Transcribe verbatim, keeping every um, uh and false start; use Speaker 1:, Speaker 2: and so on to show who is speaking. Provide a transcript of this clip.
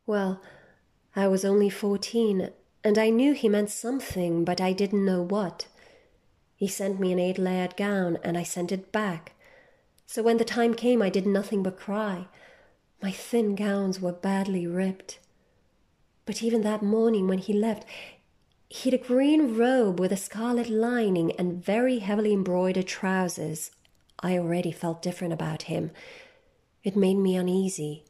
Speaker 1: Well, I was only fourteen, and I knew he meant something, but I didn't know what. He sent me an eight-layered gown, and I sent it back. So when the time came, I did nothing but cry. My thin gowns were badly ripped. But even that morning when he left, he'd a green robe with a scarlet lining and very heavily embroidered trousers. I already felt different about him. It made me uneasy.